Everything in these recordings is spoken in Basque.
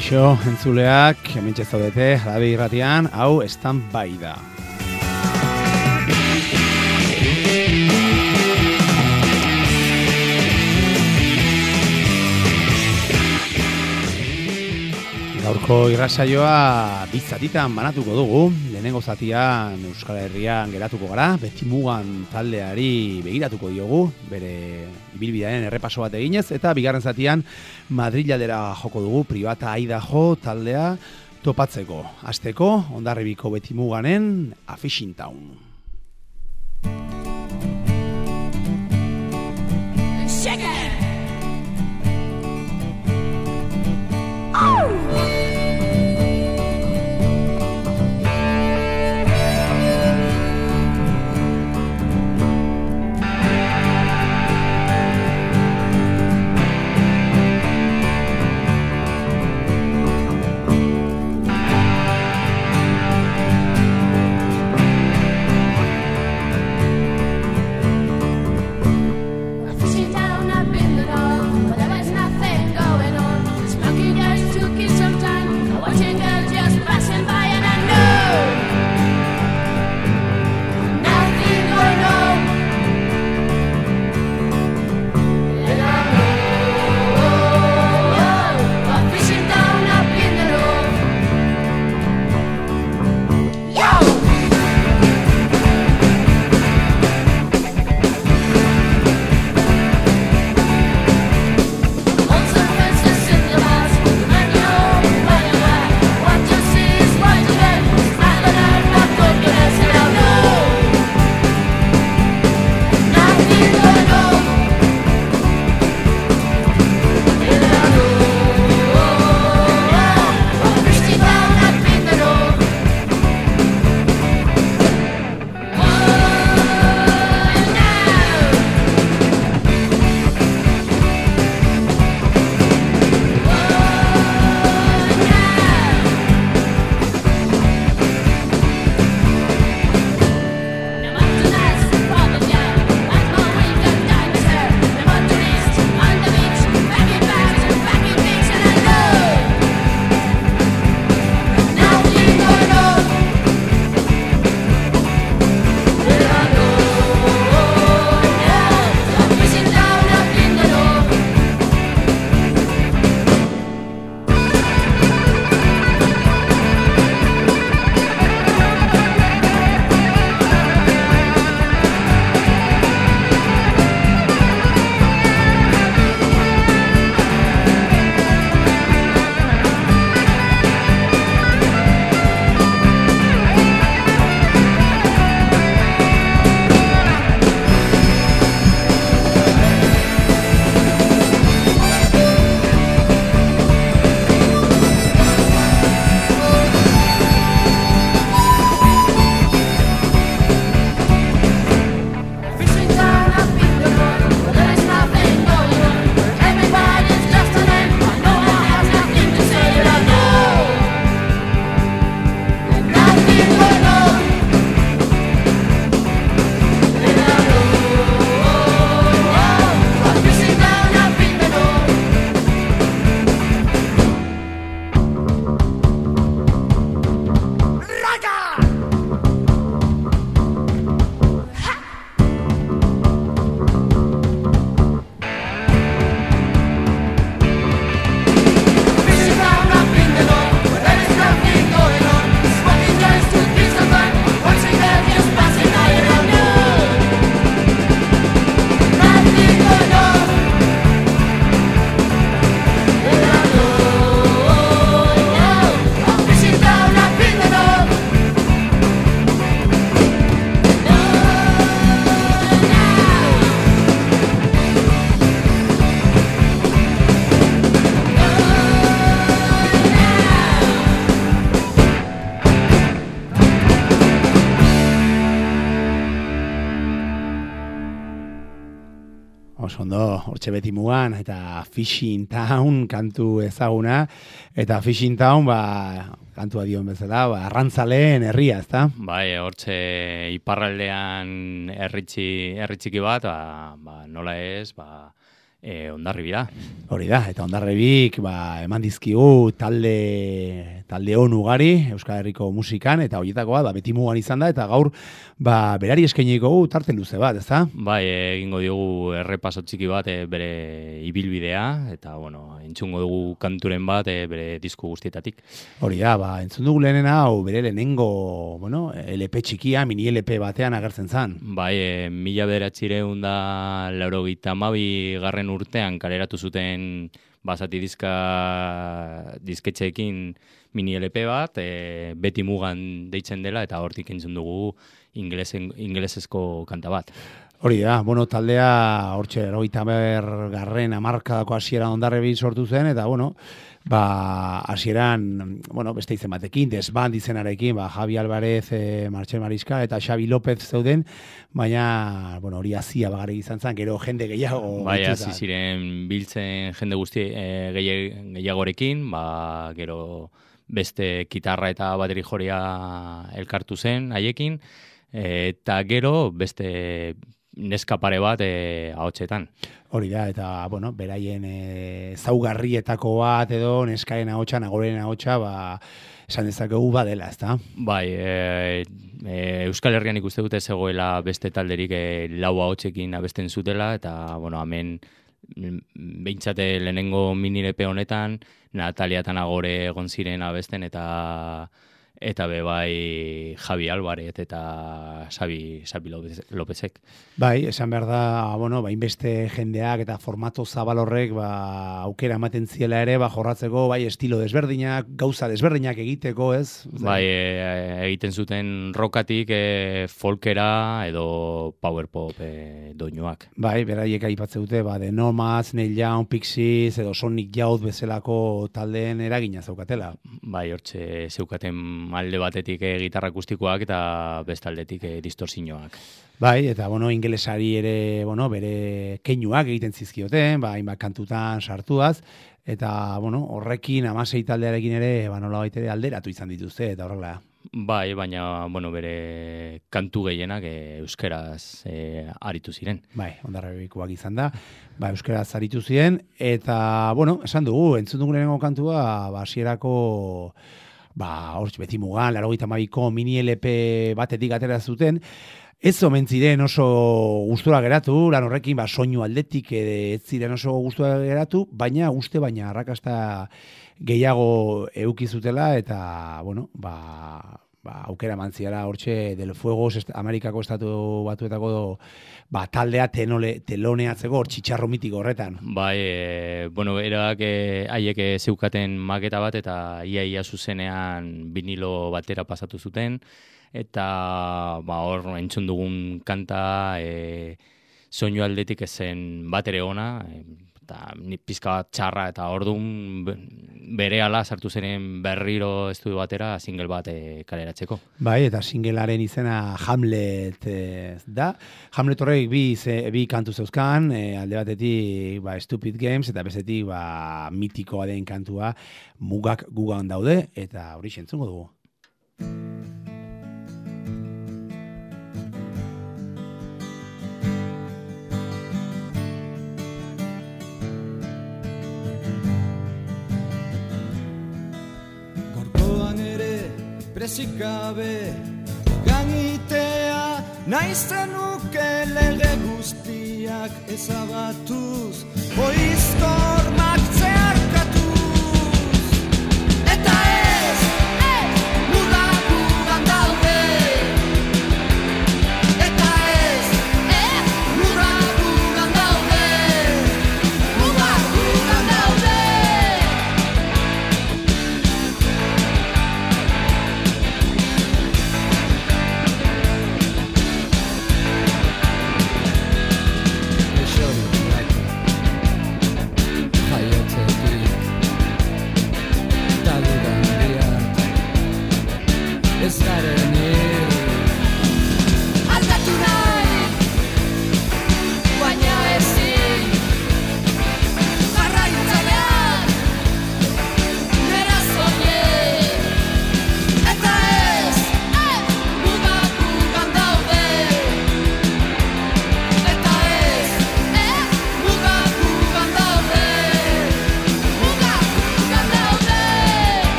Kaixo, entzuleak, hementxe zaudete, Arabe Irratian, hau stand-by da. Gaurko irratsaioa bizatitan banatuko dugu. Lehenengo zatian Euskal Herrian geratuko gara, beti mugan taldeari begiratuko diogu, bere ibilbidearen errepaso bat eginez, eta bigarren zatian Madrilaldera joko dugu, Privata Idaho taldea topatzeko. Hasteko, Hondarribiko beti muganen A Fishing Town. Shake it! Oh! Ondo, hortxe beti mugan, eta Fishing Town kantu ezaguna, eta Fishing Town, kantua dion bezala, arrantzaleen herria, ezta? Bai, hortxe iparraldean herri txiki bat, nola ez, Hondarribira. Hori da, eta Hondarribik eman dizkigu talde on ugari Euskal Herriko musikan, eta horietakoa beti mugan izan da, eta gaur berari eskainiko tarte luze bat, ezta? Bai, egingo diogu errepaso txiki bat bere ibilbidea, eta entzungo dugu kanturen bat bere disku guztietatik. Hori da, entzun dugu lehenen hau bere lehenengo, LP txikia, mini LP batean agertzen zan. Bai, 1992 garren urtean kaleratu zuten basati disketxeekin mini LP bat, beti mugan deitzen dela, eta hortik entzun dugu ingelesezko kanta bat. Hori da, taldea hortxe 90 garren hamarkadako hasieran Hondarribin sortu zen, eta hasieran, beste izen batekin, Desband izenarekin, Javi Alvarez, Martxel Mariska eta Xabi López zeuden, baina, hori hazia bagarrik izan zen, gero jende gehiago. Bai, hasi ziren biltzen jende guzti gehiagorekin, gero beste gitarra eta bateri joria elkartu zen haiekin, eta gero beste neska pare bat ahotsetan. Hori da, eta, beraien zaugarrietako bat edo neskaen ahotsa, nagoren ahotsa, esan dezakegu badela, ezta? Bai, Euskal Herrian ikuste dute zegoela beste talderik lau ahotsekin abesten zutela, eta, hemen behintzate lehenengo mini-LP honetan, Natalia eta Nagore egon ziren abesten, eta bai Javi Alvarez eta Xabi Lópezek. Bai, esan behar da, inbeste jendeak eta formato zabal horrek aukera ematen ziela ere, jorratzeko, estilo desberdinak, gauza desberdinak egiteko, ez? Bai, egiten zuten rockatik folkera edo power pop doinuak. Bai, beraiek aipatze dute, The Nomads, Neil Young, Pixies edo Sonic Youth bezalako taldeen eragina zaukatela. Bai, hortxe zeukaten alde batetik gitarra akustikoak eta bestaldetik distorsioak. Bai, eta ingelesari ere, bere keinuak egiten zizkioten, hainbat kantutan sartuaz, eta horrekin 16 taldearekin ere, nolabait ere alderatu izan dituzte eta horrela. Bai, baina bere kantu gehienak euskeraz aritu ziren. Bai, Hondarribikoak izan da, euskeraz aritu ziren, eta esan dugu, entzun dugu lehenengo kantua, hasierako hortz beti mugan, 92ko mini LP batetik atera zuten, ez omen ziren oso gustura geratu, lan horrekin soinu aldetik ez ziren oso gustura geratu, baina arrakasta gehiago eduki zutela, eta aukera mantziara hortxe Del Fuego, Amerikako estatu batuetako taldea teloneatzeko hor txitxarro mitiko horretan. Bai, erak haiek zeukaten maketa bat eta ia zuzenean vinilo batera pasatu zuten, eta hor entzun dugun kanta soinu aldetik ezen bat ere ona, eta pizka bat txarra, eta orduan berehala sartu zenen berriro estudio batera single bat kaleratzeko. Bai, eta singlearen izena Hamlet da. Hamlet horrek bi kantu zeuzkan, alde batetik Stupid Games, eta bestetik mitikoa den kantua Mugak Gugan daude, eta hori entzungo dugu. Prezik gabe ganitea naizten nuke lege guztiak ezabatuz oizkormak zeharkatuz eta ez lurrak gugan daude eta ez lurrak gugan daude lurrak gugan daude. Jaiotze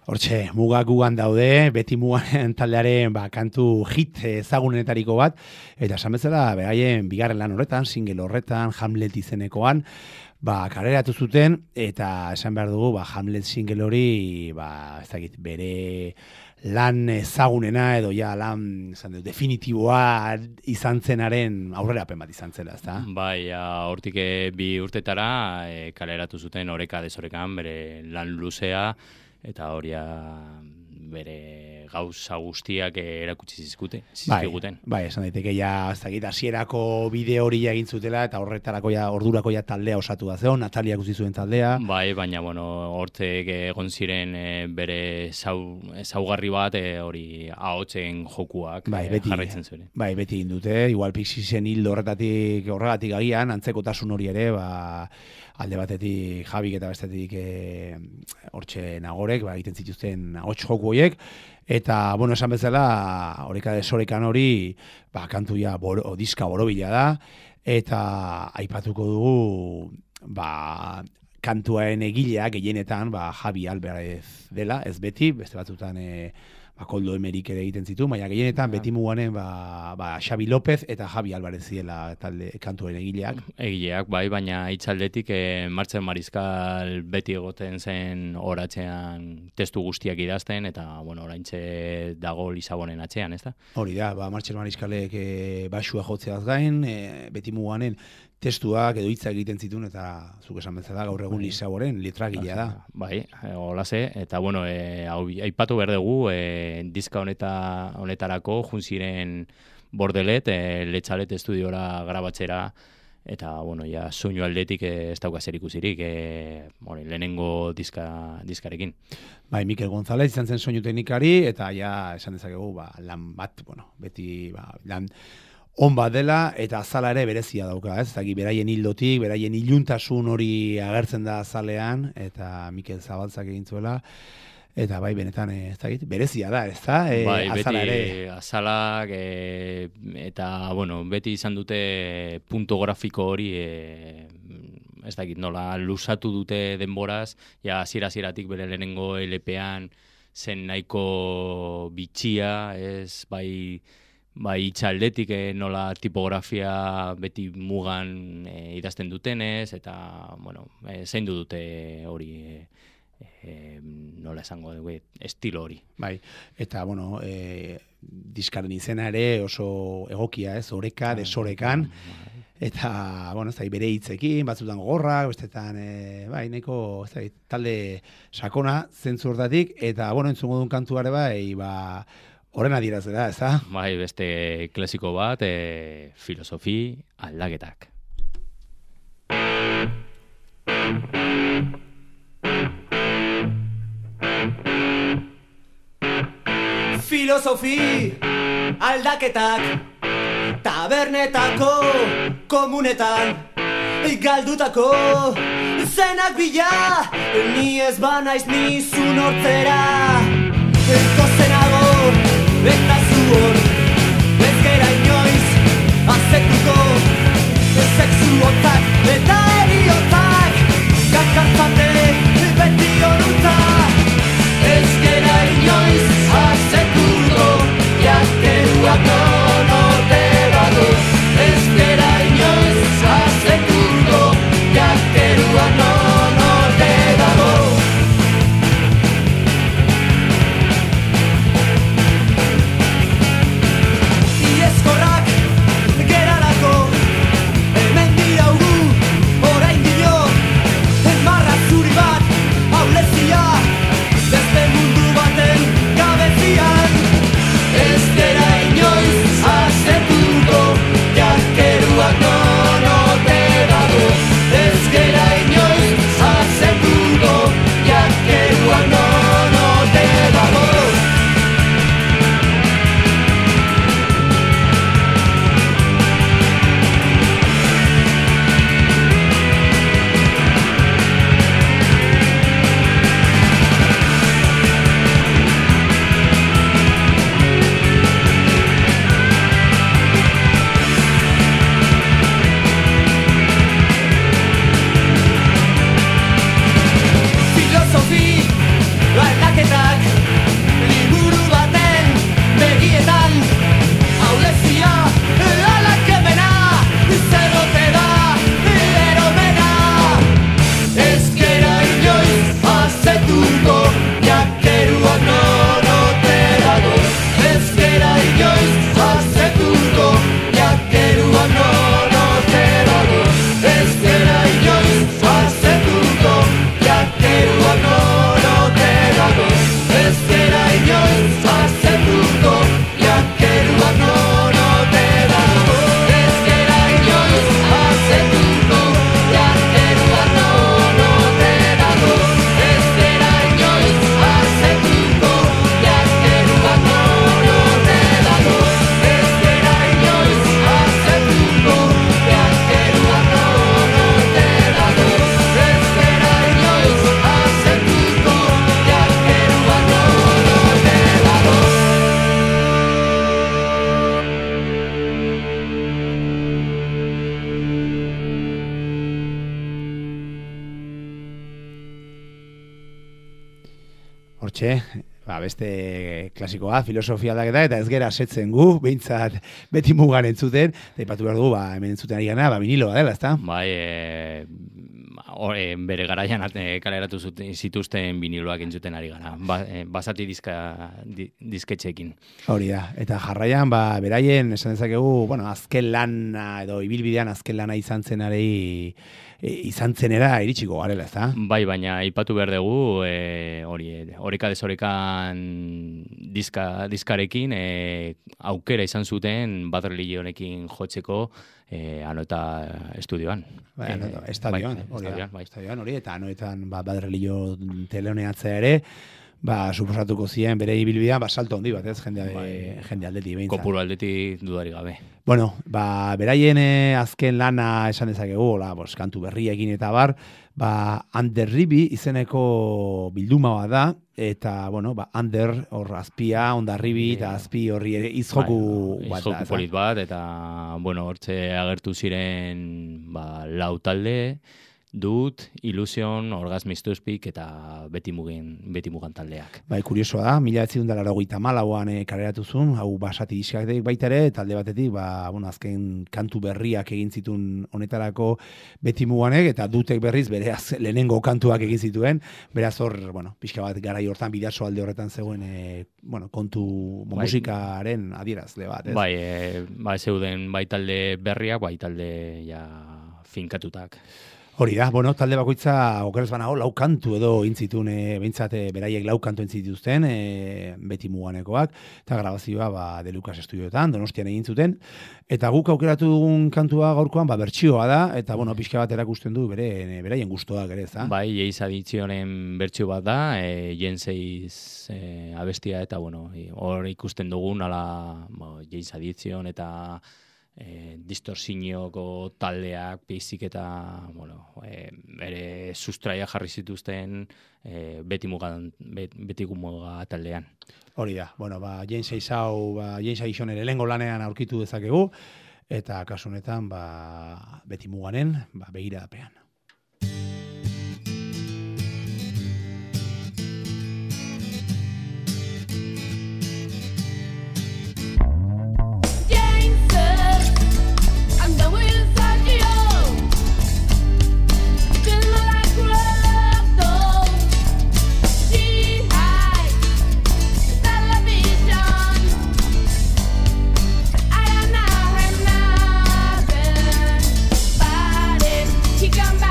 Hortxe, mugak gugan daude, beti mugan taldearen kantu hit ezagunetariko bat, eta esan bezala, beraien bigarren lan horretan, single horretan, Hamlet izenekoan, kareratu zuten, eta esan behar dugu, Hamlet single hori, ez dakit, bere lan ezagunena, edo ja lan definitiboa izan zenaren aurrerapen bat izan zela, ezta? Bai, hortik 2 urtetara kaleratu zuten oreka desorekan, bere lan luzea, eta horia bere gauza guztiak erakutsi zizkiguten. Bai, esan daiteke ja, ez dakit, hasierako bideo hori egin zutela, eta horretarako ordurako taldea osatu da zeon, Natalia guzti zuen taldea. Bai, baina, hortek egon ziren bere ezaugarri bat, hori ahotzen jokuak jarraitzen zuen. Bai, beti egin dute, igual Pixisen hildo horregatik agian, antzekotasun hori ere, alde batetik Jabik eta bestetik hortxe Nagorek, egiten zituzten ahots joku horiek, eta, esan bezala, oreka desorekan hori, kantuia diska borobila da, eta aipatuko dugu, kantuaren egilea gehienetan, Javi Alvarez dela, ez beti, beste batzutan, Koldo Emerik ere egiten zitu, baina gehienetan beti muganen Xabi López eta Javi Alvarez ziela talde kantuen egileak. Egileak, bai, baina hitzaldetik Martxel Marizkal beti egoten zen horatzean testu guztiak idazten, eta, oraintxe dago Lisabonen atzean, ez da? Hori da, Martxel Marizkalek basua jotzeaz gain, beti muganen testuak edo hitzak egiten zituen, eta zuk esan bezala gaur egun Lisaboren letragilea da. Bai, holase, eta aipatu behar dugu, diska honetarako junziren Bordelet, Letxalet estudiora grabatzera, eta, soinu aldetik ez dauka zer ikusirik, lehenengo diskarekin. Bai, Mikel González izan zen soinu teknikari, eta esan dezakegu, lan bat, beti, lan on bat dela, eta azala ere berezia dauka, ez? Zaki, beraien hildotik, beraien iluntasun hori agertzen da azalean, eta Mikel Zabaltzak egin zuela, eta bai, benetan, ez dakit, berezia da, ez da? Bai, azala beti ere. azalak, eta, beti izan dute punto grafiko hori, ez dakit, nola, lusatu dute denboraz, hasieratik bere lehenengo LP-an zen nahiko bitxia, ez, bai, itxaldetik nola tipografia beti mugan idazten dutenez, eta, zeindu dute hori, nola esango dugu, estilo hori. Bai, eta, diskaren izena ere oso egokia, ez, oreka, desorekan, eta, ez da, bere hitzekin, batzutan gorrak, bestetan, nahiko, ez da, talde sakona zentzu hortatik, eta, entzungo duen kantuare horren adierazera, ez da? Bai, beste klasiko bat, filosofi aldaketak. Filosofi aldaketak tabernetako komunetan galdutako zenak bila, ni ez banaiz nizun hortzera gozenago eta zuhor ez gera inoiz azektuko sexuotak eta eriotak kakartzate beti horuta ez gera inoiz azektuko jakeruak note badu ez gera inoiz azektuko jakeruak note badu Hortxe, beste klasikoa, filosofia aldaketa, eta ez gera setzen gu, behintzat beti mugan entzuten, eta ipatu behar dugu, hemen entzuten ari gana, biniloa dela, ezta? Bai, bere garaian kaleratu zituzten biniloak entzuten ari gara, basati disketxeekin. Hori da, eta jarraian, beraien, esan dezakegu, azken lana, edo ibilbidean azken lana izan zenera iritsiko garela, ezta? Bai, baina ipatu behar dugu, horika desorekan diskarekin aukera izan zuten Bad Religionekin jotzeko Anoeta estudioan. Estadioan, hori, eta Anoetan Bad Religion teleoneatzea ere, suposatuko ziren bere ibilbidean, salto handi bat, ez, jende aldetik behintzat. Kopuru aldetik dudari gabe. Bueno, beraien azken lana esan dezakegu, kantu berriekin eta bar, Under Ribi izeneko bilduma bat da, eta, Under, hor azpia, Ondarribi, eta azpi horri izjoku bat da. Izjoku polit bat, eta, hortze agertu ziren, lau talde, Dut, Illusion, Orgasmistuzpik eta beti mugan taldeak. Kuriosoa da, 1984an kaleratu zuen, hau basati diskak baita ere, talde batetik, azken kantu berriak egin zituen honetarako beti muganek, eta Dutek berriz bere lehenengo kantuak egin zituen, beraz hor, pixka bat garai hortan bidaso alde horretan zegoen, kontu musikaren adierazle bat, ez? Zeuden bai talde berriak, bai talde finkatutak. Hori da, talde bakoitza okerez banago lau kantu edo intzitun, behintzat beraiek lau kantu entzituzten, beti muganekoak, eta grabazioa De Lucas Estudioetan, Donostian egin zuten, eta guk aukeratu dugun kantua gaurkoan, bertsioa da, eta pixka bat erakusten du beraien gustoak ere, ez da? Bai, Jeiz Adizionen bertsio bat da, Jenseiz abestia, eta hor ikusten dugun, Jeiz Adizion eta distorsiñoko taldeak basic eta bere sustraia jarri zituzten beti muga taldean. Hori da, James Addition ere lehengo lanean aurkitu dezakegu, eta kasu honetan beti muganen begiradapean. Come back.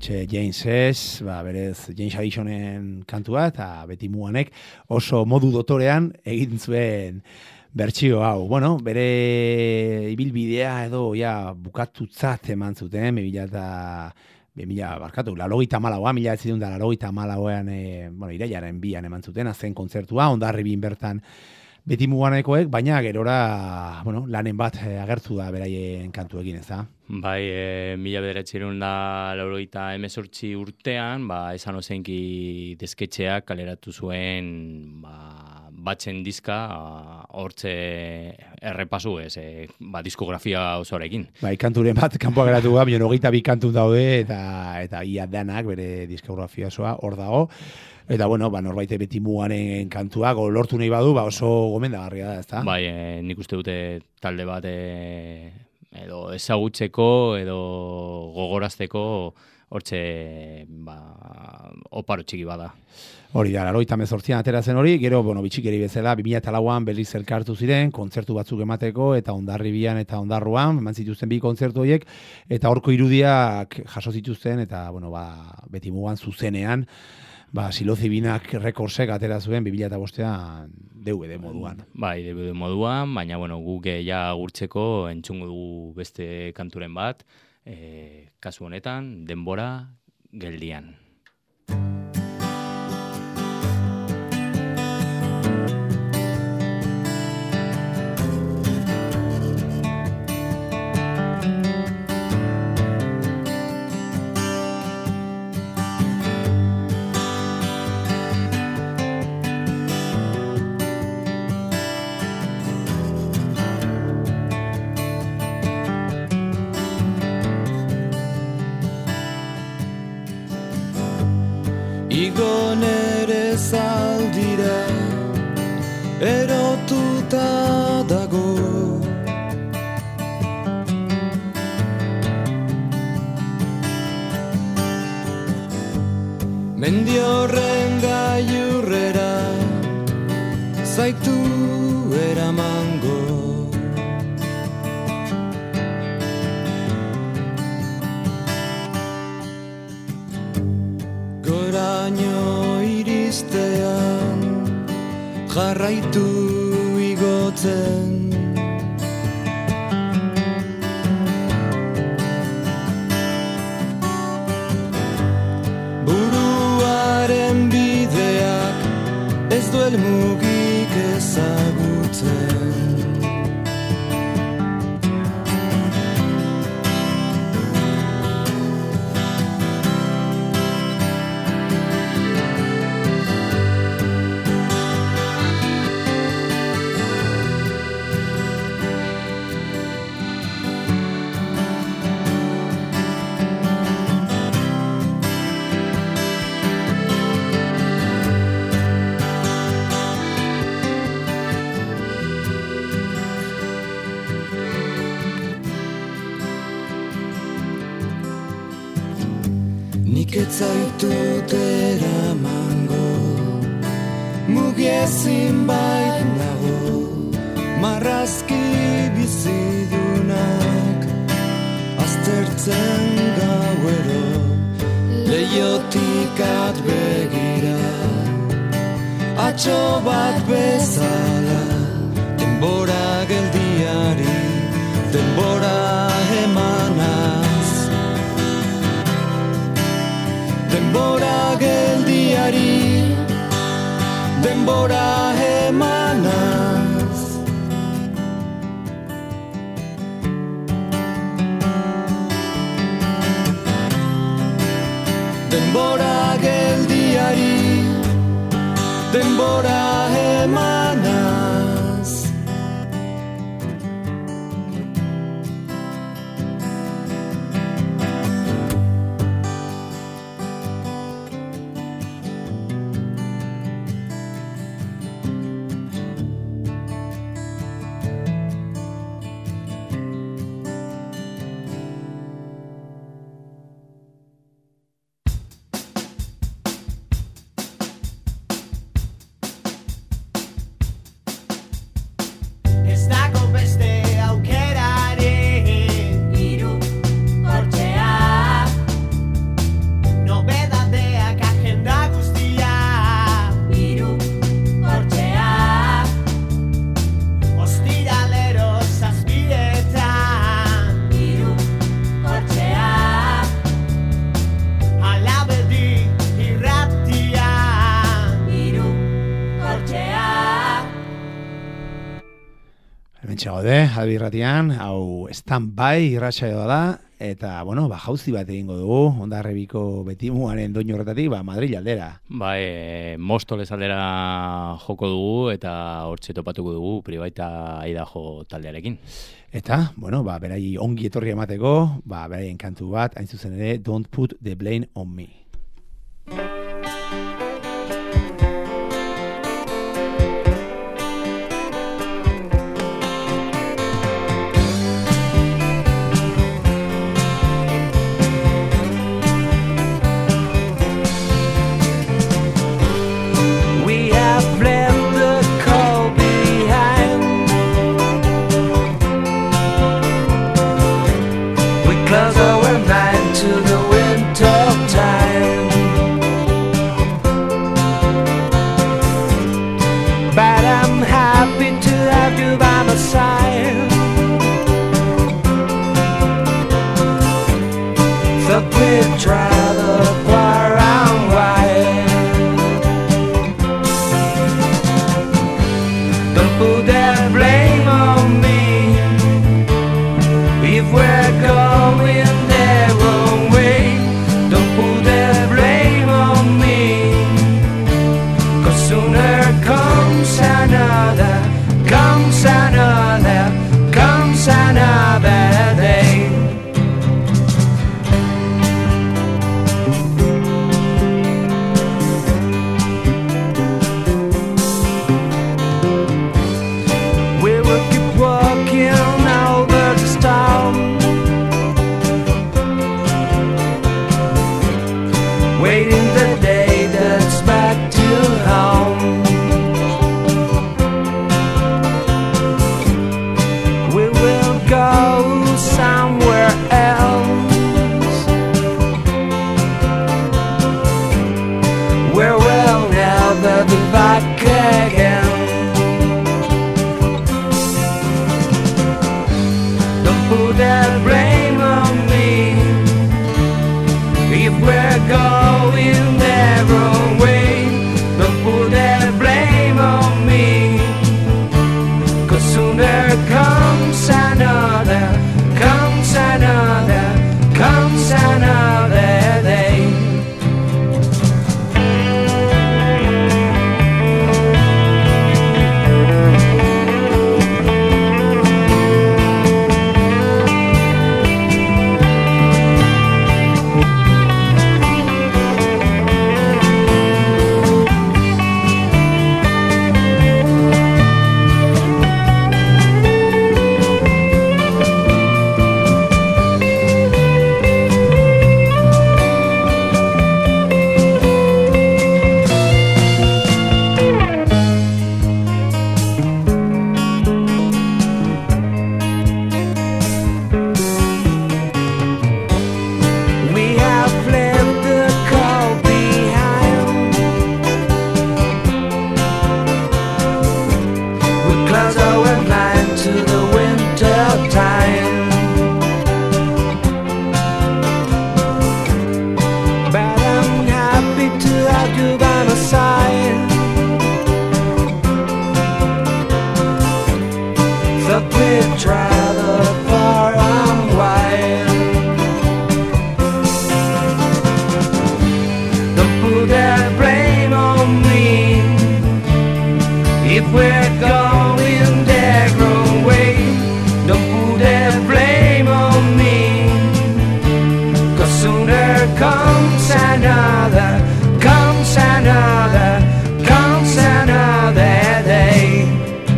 Hementxe James S, berez James Additionen kantua, eta beti muganek oso modu dotorean egin zuen bertsio hau. Bueno, bere ibilbidea edo ja bukatutzat eman zuten, 1984an, irailaren 2an eman zuten, azken kontzertua, Hondarribin bertan beti muganekoek, baina gerora, lanen bat agertu da beraien kantuekin, ez da? Bai, 1998 urtean, esan ozenki desketxeak kaleratu zuen, batzen dizka, hortze errepasu ez, diskografia osoarekin. Bai, kanturen bat, kanpoa geratu da, 22 kantu daude, eta ia danak bere diskografia osoa hor dago. Eta, norbaite beti mugaren kantuak lortu nahi badu, oso gomendagarria da, ezta? Bai, nik uste dute talde bat edo ezagutzeko, edo gogorazteko, hortxe, oparo txiki bada. Hori da, 98an atera zen hori, gero, bitxikeri bezala, 2004an berriz elkartu ziren, kontzertu batzuk emateko, eta Hondarribian eta Hondarruan, eman zituzten bi kontzertu horiek, eta horko irudiak jaso zituzten, eta, beti mugan zuzenean, Silozibinak rekordsek atera zuen 2005an DVD moduan. Bai, DVD moduan, baina guk ja gurtzeko entzungo dugu beste kanturen bat, kasu honetan, Denbora geldian. Igo nere zaldira erotuta dago, mendi horren gailurrera zaitu eramango. Goraino iristean jarraitu igotzen, buruaren bideak ez duel mugik ezagutzen. Ez zaitut eramango, mugiezin bait nago, marrazki bizidunak aztertzen gauero, leiotik atbegira, atxo bat bezala, denbora geldiari, denbora emanaz. Denbora geldiari, denbora emanaz. Denbora geldiari, denbora emanaz. Hortxe gaude, Albi irratian, hau stand-by irratsaioa da, eta, bueno, jauzi bat egingo dugu, Hondarribiko betimuaren doinu horretatik, Madril aldera. Móstoles aldera joko dugu, eta hortxe topatuko dugu, Pribaita Idaho taldearekin. Eta, bueno, berai ongi etorri emateko, beraien kantu bat, hain zuzen ere, Don't Put the Blame on Me. Close our mind to the winter time, but I'm happy to have you by my side. Thought we'd travel far and wide. Don't put that blame on me if we're going the wrong way. Don't put the blame on me, 'cause sooner comes another day. We will keep walking over the storm, waiting the day that's back to home. We will go somewhere else, where we'll never be back again. Don't put that blame on me if we're going the wrong way. Don't put that blame on me, 'cause sooner comes another day. We have left the cold behind. We close our mind to the winter time, but I'm happy to have you by my side. Thought we'd travel far and wide. Don't put that blame on me if we're going the wrong way. Don't put that blame on me, 'cause sooner comes another day.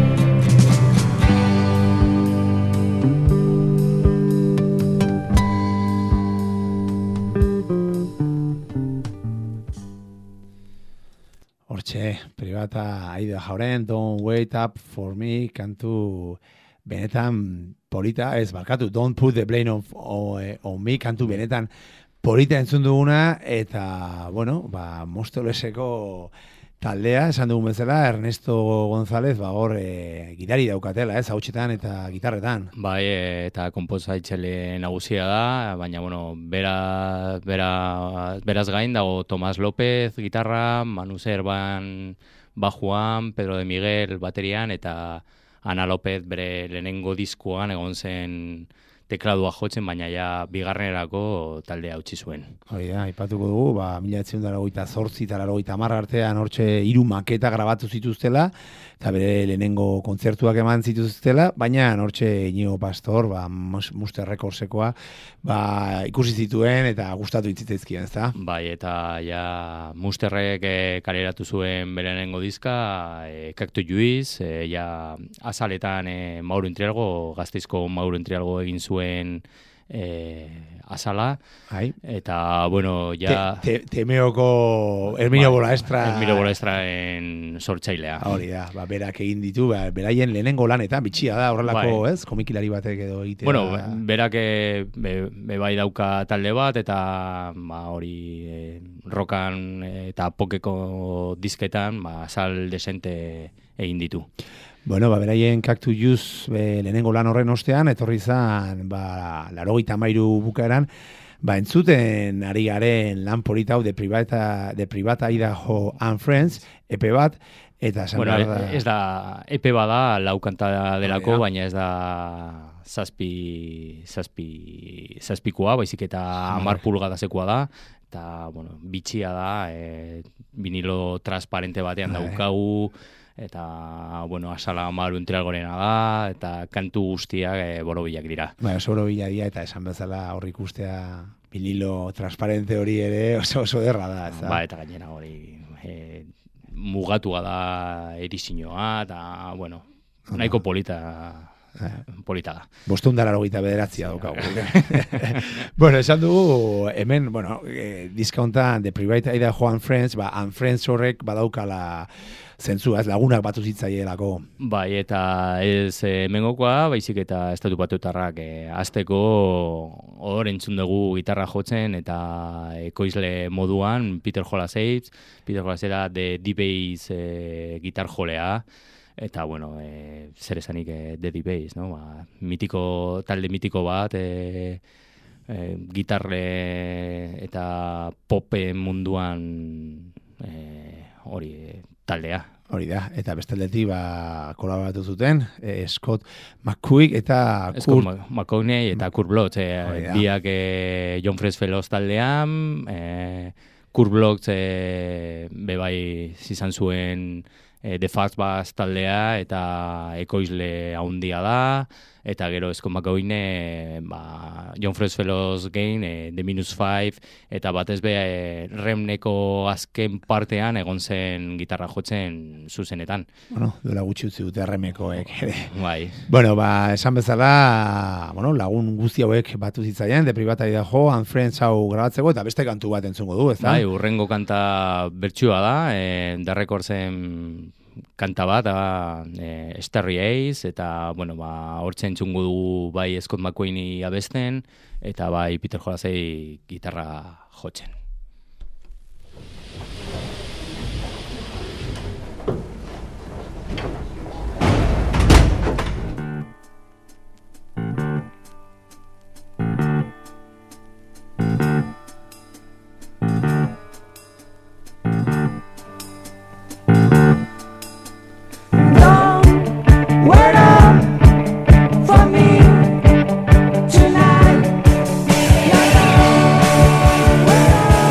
Hortxe, Pribata Idahoren, Don't Wait Up For Me, kantu benetan polita, ez barkatu, Don't Put the Blame on Me, kantu benetan polita entzun duguna, eta, bueno, Móstoleseko taldea, esan dugun bezala, Ernesto González, hor gitari daukatela, hautsetan eta gitarretan. Bai, eta konposaitzaile nagusia da, baina, bueno, beraz gain dago Tomas López gitarra, Manu Zerban bajuan, Pedro de Miguel baterian, eta Ana López bere lehenengo diskoan egon zen tekladua jotzen, baina ja bigarrenerako taldea utzi zuen. Hori da, aipatuko dugu, 1988 eta 1990 artean hortxe 3 maketa grabatu zituztela, eta bere lehenengo kontzertuak eman zituztela, baina hortxe Iñigo Pastor, Muster Recordsekoa, ikusi zituen eta gustatu itzitezkien, ezta? Bai, eta ja Musterrek kaleratu zuen bere lehenengo diska, Cactus Juice, ja azaletan Mauro Intrialgo, Gasteizko Mauro Intrialgo egin zuen azala, eta, bueno, ja... Temeoko Herminio Bolaestra... Herminio Bolaestraen sortzailea. Hori da, berak egin ditu, beraien lehenengo lanetan, bitxia da, horrelako, ez? Komikilari batek edo egitea. Bueno, berak bai dauka talde bat, eta hori rokan eta pokeko disketan, azal desente egin ditu. Bueno, beraien Cactus Juice lehenengo lan horren ostean, etorri izan 93 bukaeran, entzuten ari garen lan polita hau de Private Idaho and Friends, EP bat, eta esan bueno, da... Ez da, EP bada lau kanta delako, baina ez da zazpikoa, baizik eta 10 pulgadasekoa da, eta, bueno, bitxia da, vinilo transparente batean daukagu, eta, bueno, azala Mauro Intrialgorena da, eta kantu guztiak borobilak dira. Oso borobilak dira, eta esan bezala hor ikustea vinilo transparente hori ere oso derra da. Eta gainera hori mugatua da erizinoa, eta, bueno, nahiko polita da. 589 daukagu. Bueno, esan dugu, hemen, bueno, diska hontan The Private Idaho and Friends, and Friends horrek badaukala zentzua, ez lagunak batu zitzaielako. Bai, eta ez hemengokoa, baizik eta estatu batutarrak azteko hor entzun dugu gitarra jotzen, eta ekoizle moduan Peter Jolaseit da The D-Bass gitar jolea, eta, bueno, zer esanik The D-Bass, no? Talde mitiko bat, gitarre eta pope munduan hori taldea. Hori da, eta bestaldetik kolaboratu zuten Scott McCuig eta Scott McCogney eta Kurt Blotz, biak John Fresfellows taldean, Kurt Blotz bebai izan zuen The Fastbass taldea, eta ekoizle haundia da, eta gero Scott McCogney John Fresfellows gain, The Minus 5, eta batez be Remneko azken partean egon zen gitarra jotzen zuzenetan. Bueno, duela gutxi utzi dute Remnekoek ere. Bai. Bueno, esan bezala, bueno, lagun guzti hauek batu zitzaien, The Private Idaho and Friends hau grabatzeko, eta beste kantu bat entzungo du, ez da? Bai, urrengo kanta bertsua da, The Recordsen kanta bat, Starry Eyes, eta, bueno, hortxe entzungo du bai Scott McQueen abesten, eta bai Peter Jolasei gitarra jotzen. Tonight,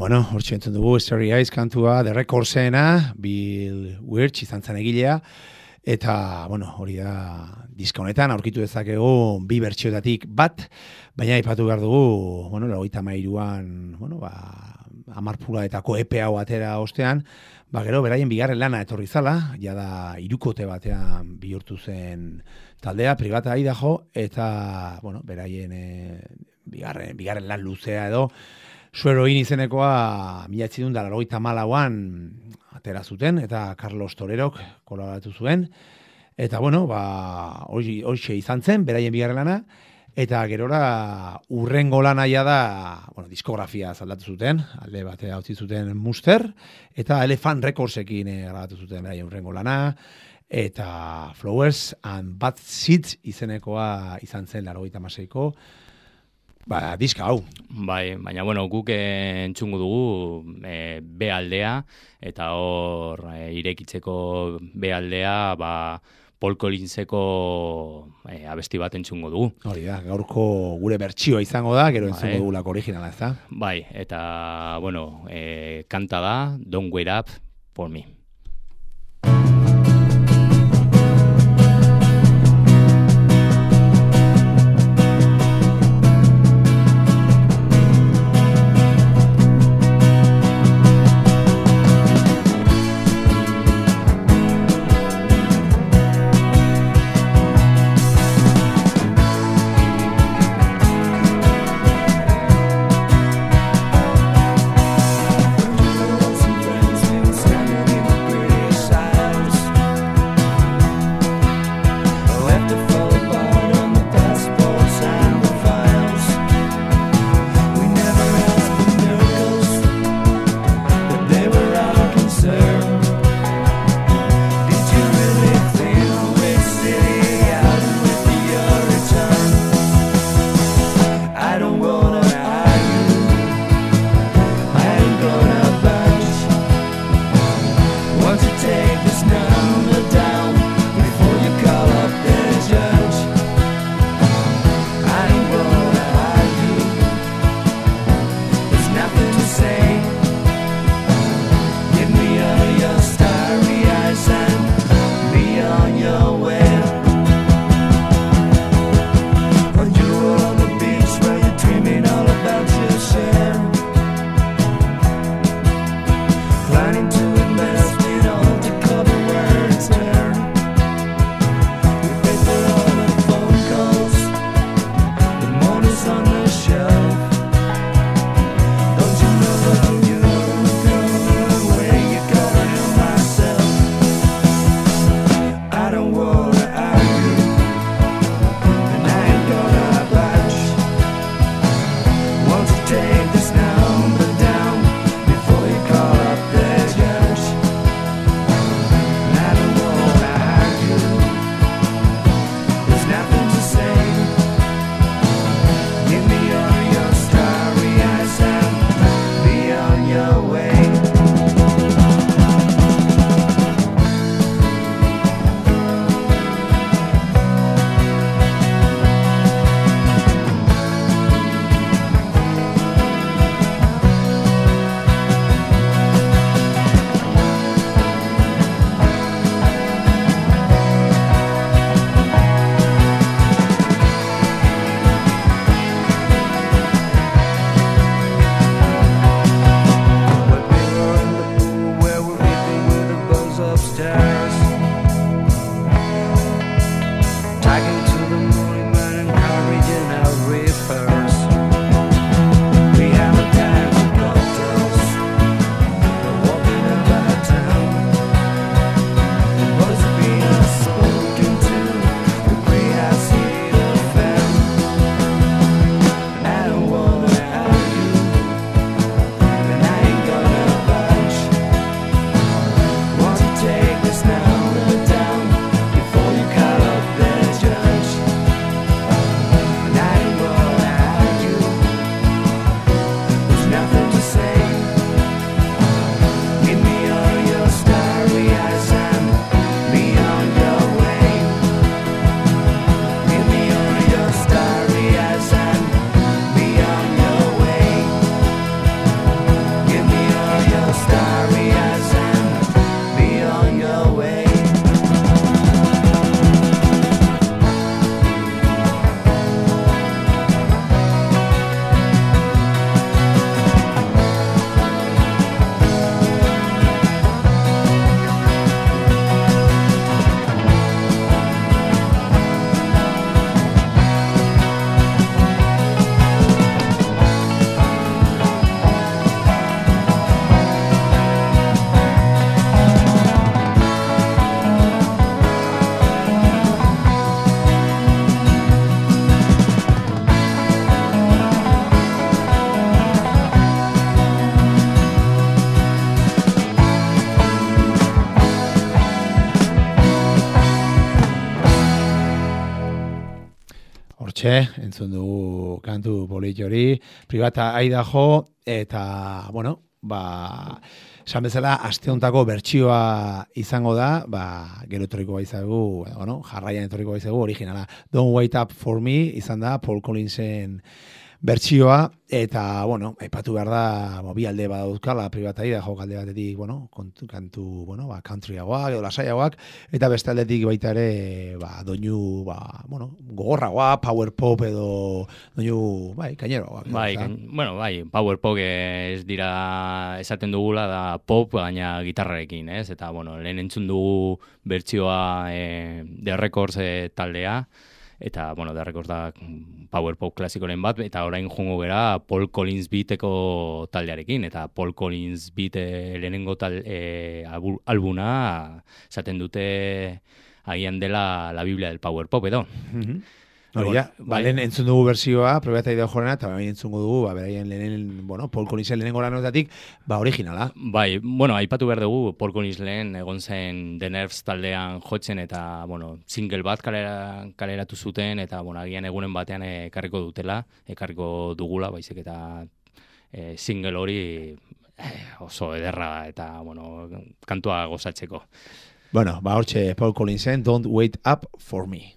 Bueno, hortxe entzun dugu Starry Eyes kantua, The Recordsena, Bill Wirtz izan zen egilea, eta, bueno, hori da diska honetan aurkitu dezakegu bi bertsioetatik bat, baina aipatu behar dugu, bueno, 93an, bueno, 10 pulgadetako EP hau atera ostean, gero beraien bigarren lana etorri zala, jada hirukote batean bihurtu zen taldea, privata Idaho, eta, bueno, beraien bigarren lan luzea edo, Sueroin izenekoa 1994an atera zuten, eta Carlos Torerok kolaboratu zuen, eta, bueno, hoxe izan zen, beraien bigarren lana, eta gerora urrengo lana da, bueno, diskografia zaldatu zuten, alde batea utzi zuten Muster, eta Elephant Recordsekin grabatu zuten beraien urrengo lana, eta Flowers and Bad Seeds izenekoa izan zen 96ko, diska hau. Bai, baina, bueno, guk entzungu dugu B aldea, eta hor irekitzeko B aldea, Paul Collinseko abesti bat entzungo dugu. Hori da, gaurko gure bertsioa izango da, gero entzungo dugulako originala, ez da? Bai, eta, bueno, kanta da, Don't Wait Up For Me. Standing in Hortxe, entzun dugu kantu polit hori, Privata Idaho, eta, bueno, esan bezala, aste hontako bertsioa izango da, gero etorriko baizagu, bueno, jarraian etorriko baizagu, originala. Don't Wait Up For Me izan da, Paul Collinsen bertsioa, eta, bueno, aipatu behar da, bi alde badauzkala, Privata Idaho alde batetik, bueno, kantu, bueno, countryagoak, edo lasaiagoak, eta beste aldetik baita ere, doinu, bueno, gogorragoa, power pop edo doinu, kaineroagoak. Bueno, power pop ez dira esaten dugula da pop, baina gitarrarekin, ez? Eta, bueno, lehen entzun dugu bertsioa The Records taldea, eta, bueno, The Records da power pop klasikoren bat, eta orain jungo gera Paul Collins Beateko taldearekin, eta Paul Collins Beat lehenengo albuna esaten dute agian dela la Biblia del power pop edo. Lehen entzun dugu bersioa, Privata Idaho jorena, eta baina entzungo dugu, beraien lehen, bueno, Paul Collinsen lehenengo lanoetatik, originala. Bueno, aipatu behar dugu, Paul Collins lehen egon zen The Nerves taldean jotzen, eta, bueno, single bat kaleratu zuten, eta, bueno, agian egunen batean ekarriko dugula, baizik eta single hori oso ederra da, eta, bueno, kantua gozatzeko. Bueno, hortxe Paul Collinsen, Don't Wait Up For Me.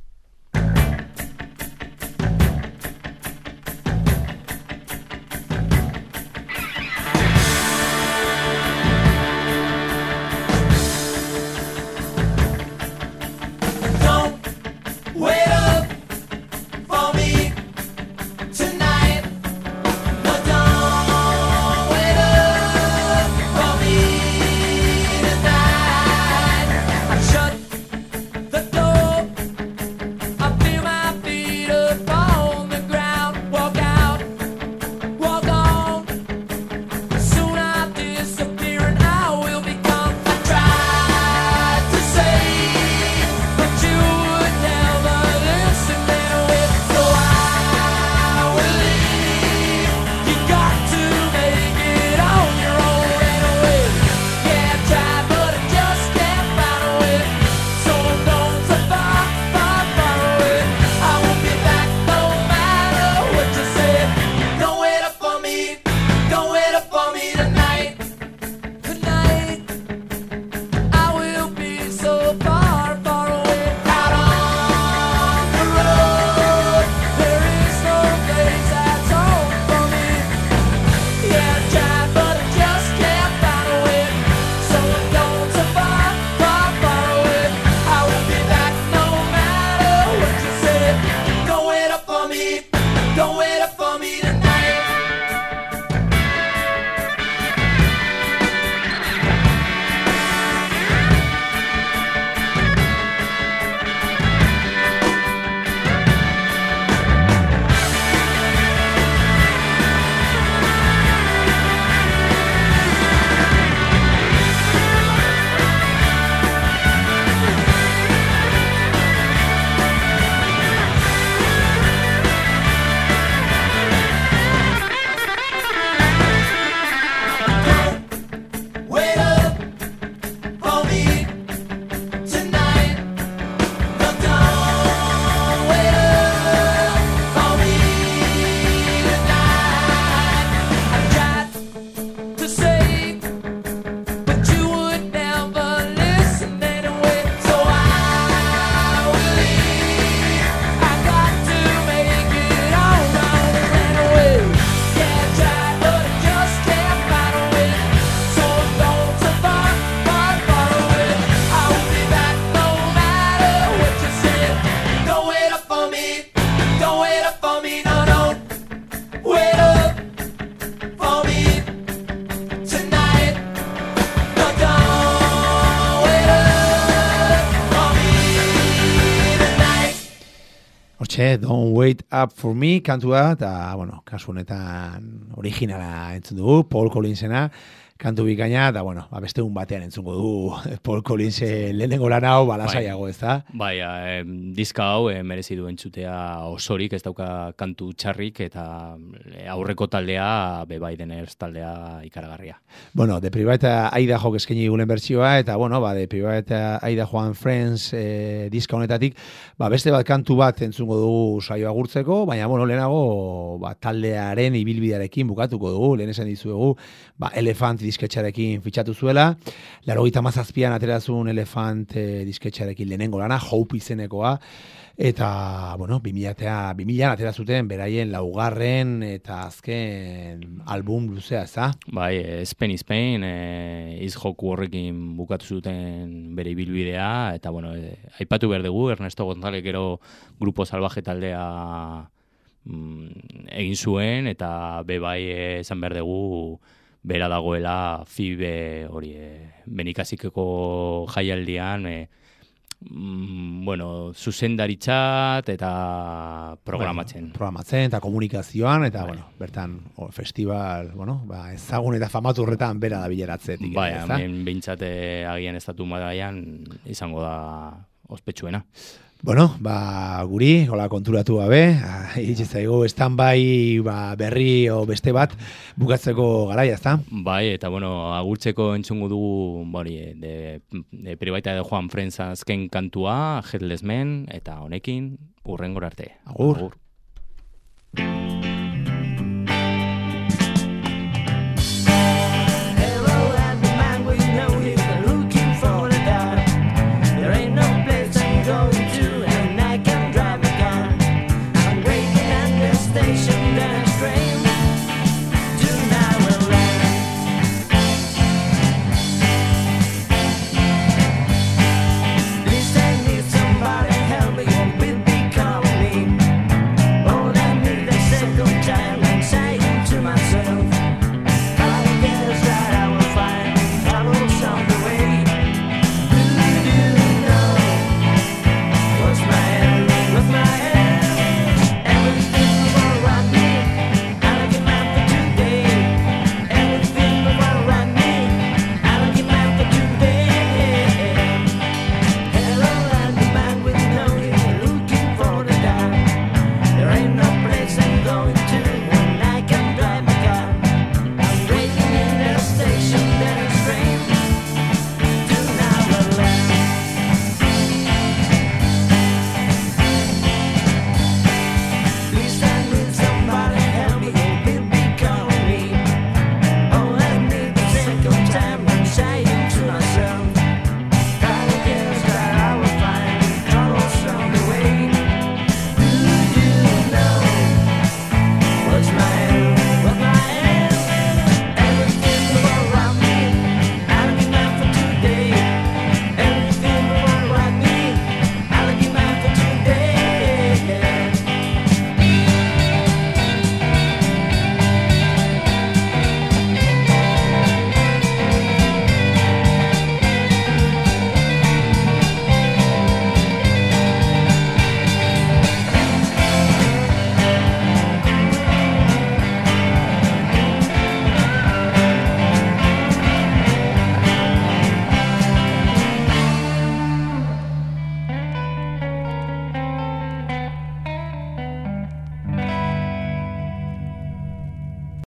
Don't Wait Up For Me kantua, eta, bueno, kasu honetan originala entzun dugu, Paul Collinsena, kantu bikaina, eta bueno, beste un batean entzungo du Paul Collins lehenengo lan hau balasaiago, ez da? Bai, diska hau merezi du entzutea osorik, ez dauka kantu txarrik, eta aurreko taldea, bai denez taldea ikaragarria. Bueno, The Private Idaho eskaini gulen bertsioa, eta bueno, The Private Idaho and Friends diska honetatik, beste bat kantu bat entzungo dugu saio agurtzeko, baina bueno, lehenago taldearen ibilbidearekin bukatuko dugu, lehen esan dizuegu, Elefant disketxarekin fitxatu zuela, 97an aterazun Elefant disketxarekin lehenengo lana, Hope izenekoa, eta, bueno, 2000an aterazuten beraien laugarren eta azken album luzea, ez da? Bai, Spain, izjoku horrekin bukatu zuten bere ibilbidea, eta, bueno, aipatu behar dugu, Ernesto González gero Grupo Salvaje taldea egin zuen, eta bai esan behar dugu, bera dagoela FIBE hori, benikazikeko jaialdian, bueno, zuzendaritzat eta programatzen. Programatzen eta komunikazioan, eta, bueno, bertan festival, bueno, ezagun eta famatu horretan bera da bileratzetik. Bai, hemen behintzate agian estatu madaian izango da ospetsuena. Bueno, guri, hola konturatu gabe, iritsi zaigu standby berri o beste bat bukatzeko garaia, ezta? Bai, eta bueno, agurtzeko entzungo dugu, de Private de Juan Friends azken kantua, Headless Men, eta honekin urrengora arte. Agur.